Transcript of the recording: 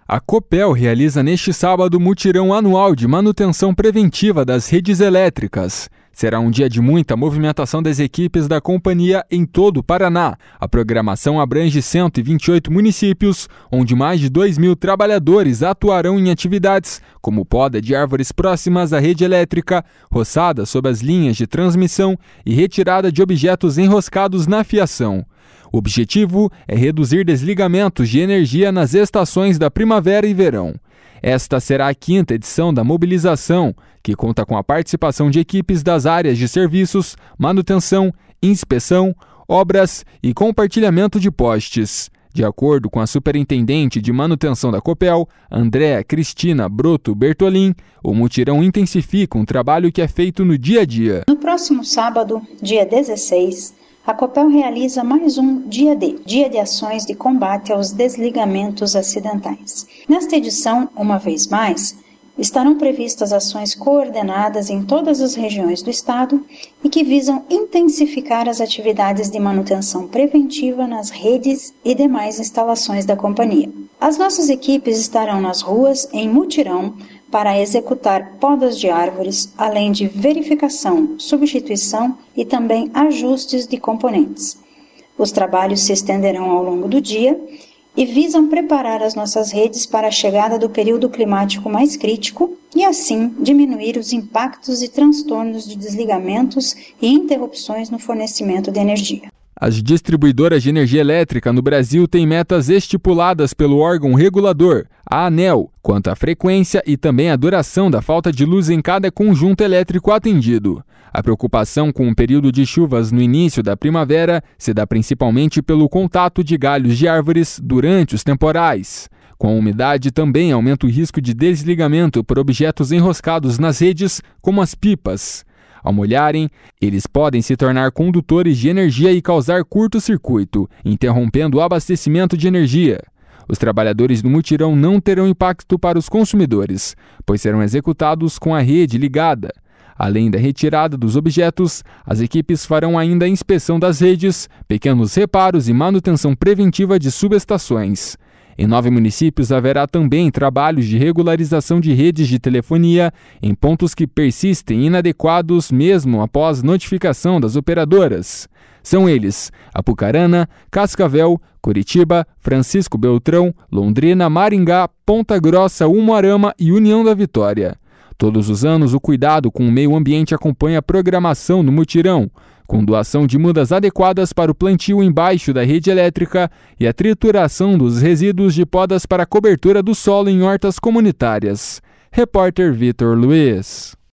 A Copel realiza neste sábado mutirão anual de manutenção preventiva das redes elétricas. Será um dia de muita movimentação das equipes da companhia em todo o Paraná. A programação abrange 128 municípios, onde mais de 2.000 trabalhadores atuarão em atividades como poda de árvores próximas à rede elétrica, roçada sob as linhas de transmissão e retirada de objetos enroscados na fiação. O objetivo é reduzir desligamentos de energia nas estações da primavera e verão. Esta será a 5ª edição da mobilização, que conta com a participação de equipes das áreas de serviços, manutenção, inspeção, obras e compartilhamento de postes. De acordo com a superintendente de manutenção da Copel, Andréa Cristina Broto Bertolin, o mutirão intensifica um trabalho que é feito no dia a dia. No próximo sábado, dia 16, a Copel realiza mais um Dia de Ações de Combate aos Desligamentos Acidentais. Nesta edição, uma vez mais, estarão previstas ações coordenadas em todas as regiões do estado e que visam intensificar as atividades de manutenção preventiva nas redes e demais instalações da companhia. As nossas equipes estarão nas ruas em mutirão para executar podas de árvores, além de verificação, substituição e também ajustes de componentes. Os trabalhos se estenderão ao longo do dia e visam preparar as nossas redes para a chegada do período climático mais crítico e, assim, diminuir os impactos e transtornos de desligamentos e interrupções no fornecimento de energia. As distribuidoras de energia elétrica no Brasil têm metas estipuladas pelo órgão regulador, a ANEEL, quanto à frequência e também à duração da falta de luz em cada conjunto elétrico atendido. A preocupação com o período de chuvas no início da primavera se dá principalmente pelo contato de galhos de árvores durante os temporais. Com a umidade também aumenta o risco de desligamento por objetos enroscados nas redes, como as pipas. Ao molharem, eles podem se tornar condutores de energia e causar curto-circuito, interrompendo o abastecimento de energia. Os trabalhadores do mutirão não terão impacto para os consumidores, pois serão executados com a rede ligada. Além da retirada dos objetos, as equipes farão ainda a inspeção das redes, pequenos reparos e manutenção preventiva de subestações. Em 9 municípios haverá também trabalhos de regularização de redes de telefonia em pontos que persistem inadequados mesmo após notificação das operadoras. São eles: Apucarana, Cascavel, Curitiba, Francisco Beltrão, Londrina, Maringá, Ponta Grossa, Umuarama e União da Vitória. Todos os anos, o cuidado com o meio ambiente acompanha a programação no mutirão, com doação de mudas adequadas para o plantio embaixo da rede elétrica e a trituração dos resíduos de podas para a cobertura do solo em hortas comunitárias. Repórter Vitor Luiz.